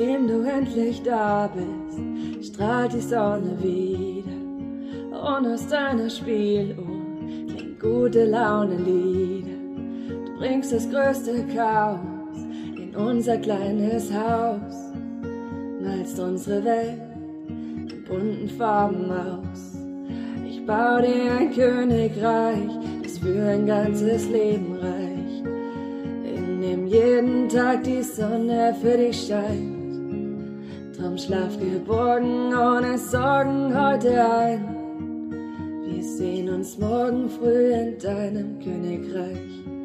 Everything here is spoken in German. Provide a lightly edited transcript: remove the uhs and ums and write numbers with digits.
Seitdem du endlich da bist, strahlt die Sonne wieder. Und aus deiner Spieluhr klingen gute Laune-Lieder. Du bringst das größte Chaos in unser kleines Haus, malst unsere Welt in bunten Farben aus. Ich bau dir ein Königreich, das für ein ganzes Leben reicht, in dem jeden Tag die Sonne für dich scheint. Drum schlaf geborgen, ohne Sorgen heute ein. Wir sehen uns morgen früh in deinem Königreich.